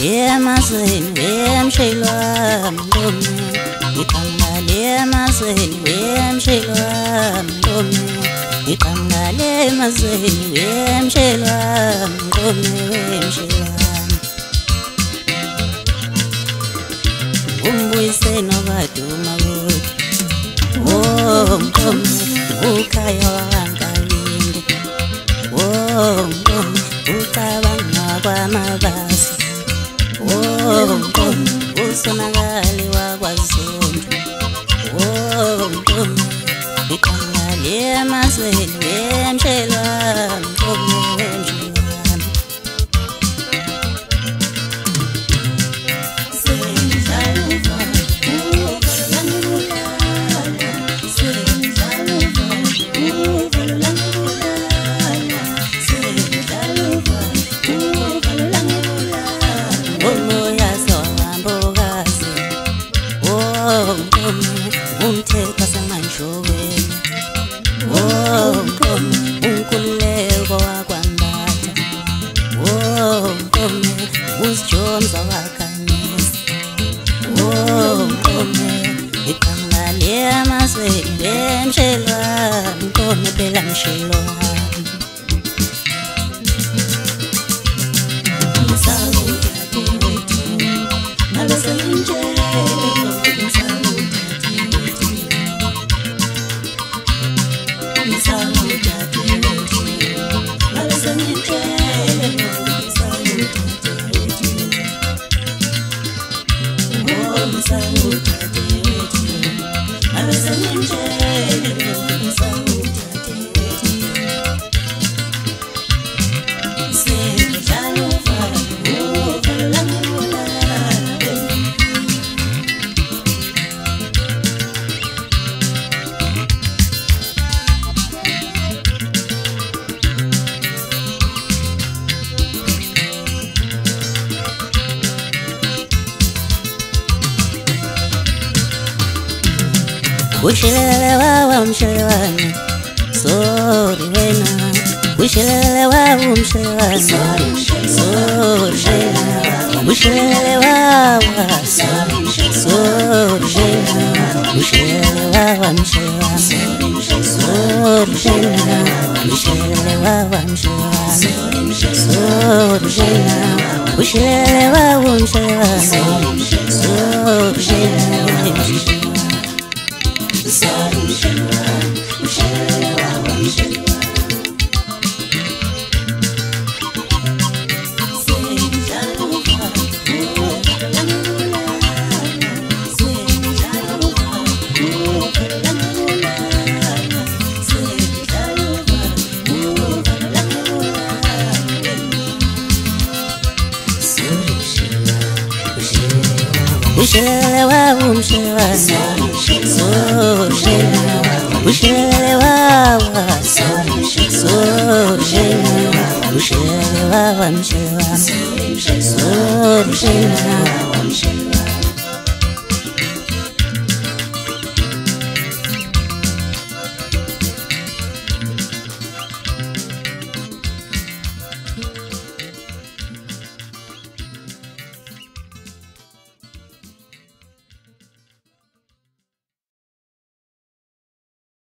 emazweni wemshelo mlome iqangale emazweni wemshelo mlome iqangale emazweni wemshelo mlome wemshelo umbuyise nobaduma oh mlome ukhaya wangalinde oh mlome ucabanga kwamabasi oh mlome usonakali wakwaZulu oh mlome iqangale emazweni wemshelo mlome wemshelo umthetho samanjweni oh mkomo unkululeko wakwandatha oh mkomo uzijomza wakhanisa oh mkomo iqangale emazweni wemshelo mkomo phela mshelo Ushilele wawa mshelewani sorry wena ushilele wawa mshelewani sorry wena ushilele wawa sorry wena ushilele wawa mshelewani sorry wena ushilele wawa mshelewani sorry wena ushilele wawa mshelewani sorry wena ushilele wawa mshelewani ushilele wawa ushilele wawa mshelewani